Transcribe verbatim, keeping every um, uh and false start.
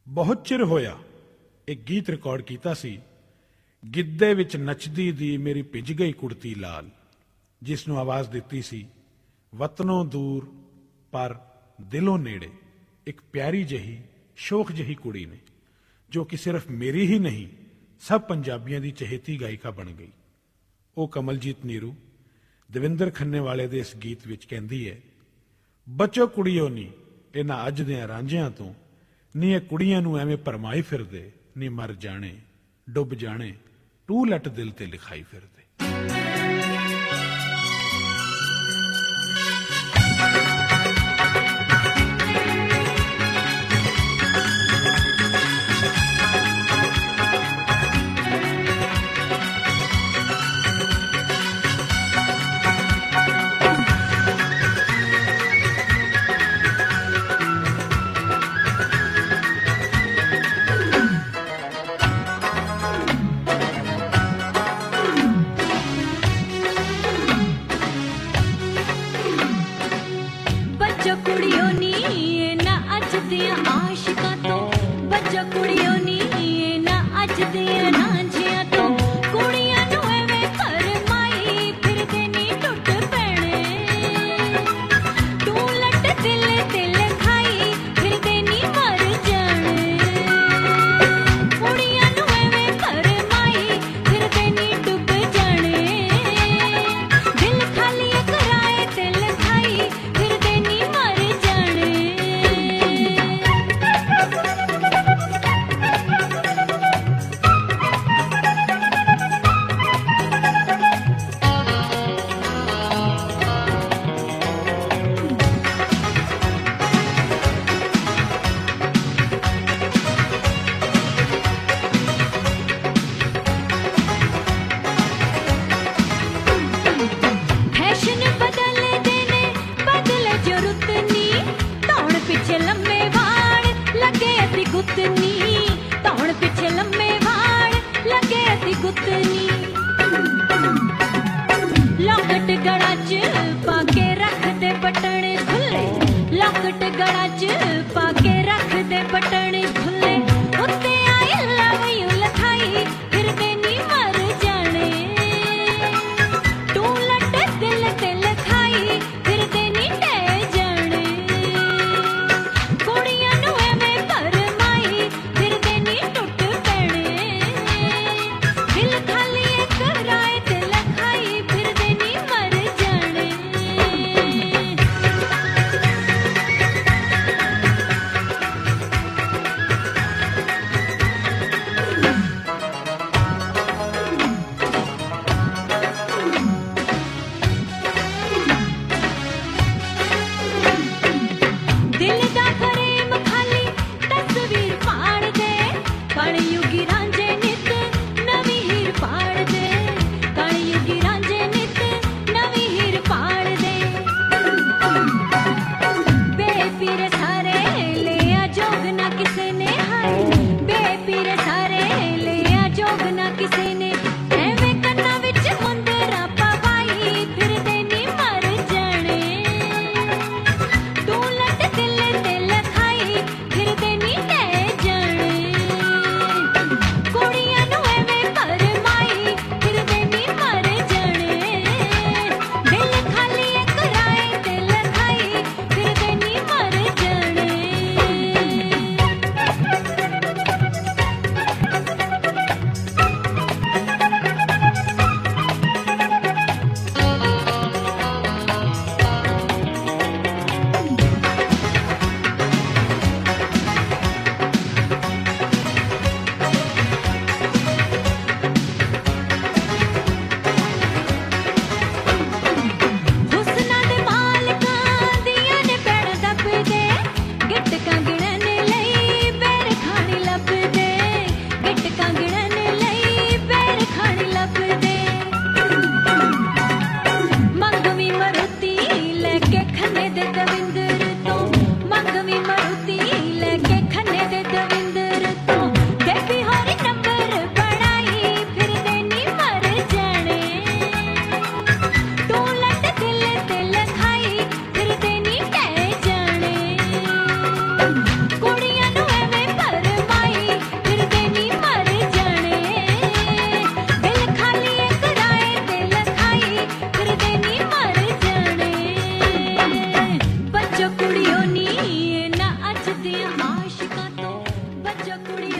ਬਹੁਤ ਚਿਰ ਹੋਇਆ ਇੱਕ ਗੀਤ ਰਿਕਾਰਡ ਕੀਤਾ ਸੀ, ਗਿੱਧੇ ਵਿੱਚ ਨੱਚਦੀ ਦੀ ਮੇਰੀ ਭਿੱਜ ਗਈ ਕੁੜਤੀ ਲਾਲ, ਜਿਸ ਨੂੰ ਆਵਾਜ਼ ਦਿੱਤੀ ਸੀ ਵਤਨੋਂ ਦੂਰ ਪਰ ਦਿਲੋਂ ਨੇੜੇ ਇੱਕ ਪਿਆਰੀ ਜਿਹੀ ਸ਼ੋਖ ਜਿਹੀ ਕੁੜੀ ਨੇ, ਜੋ ਕਿ ਸਿਰਫ ਮੇਰੀ ਹੀ ਨਹੀਂ ਸਭ ਪੰਜਾਬੀਆਂ ਦੀ ਚਹੇਤੀ ਗਾਇਕਾ ਬਣ ਗਈ। ਉਹ ਕਮਲਜੀਤ ਨੀਰੂ ਦਵਿੰਦਰ ਖੰਨੇ ਵਾਲੇ ਦੇ ਇਸ ਗੀਤ ਵਿੱਚ ਕਹਿੰਦੀ ਹੈ, ਬਚੋ ਕੁੜੀਓ ਨੀ ਇਹਨਾਂ ਅੱਜ ਦੇ ਰਾਂਝਿਆਂ ਤੋਂ, ਨੀ ਇਹ ਕੁੜੀਆਂ ਨੂੰ ਐਵੇਂ ਭਰਮਾਈ ਫਿਰਦੇ, ਨੀ ਮਰ ਜਾਣੇ ਡੁੱਬ ਜਾਣੇ ਟੂ ਲੱਟ ਦਿਲ ਤੇ ਲਿਖਾਈ ਫਿਰਦੇ। ਆਸ਼ਿਕਾਂ ਤੋਂ ਬਚੋ ਕੁੜੀਓ